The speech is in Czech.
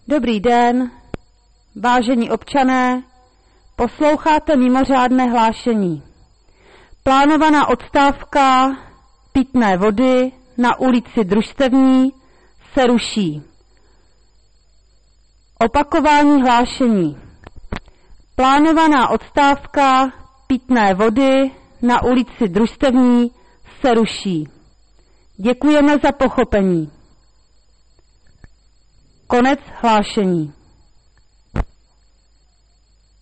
Dobrý den, vážení občané, posloucháte mimořádné hlášení. Plánovaná odstávka pitné vody na ulici Družstevní se ruší. Opakování hlášení. Plánovaná odstávka pitné vody na ulici Družstevní se ruší. Děkujeme za pochopení. Konec hlášení.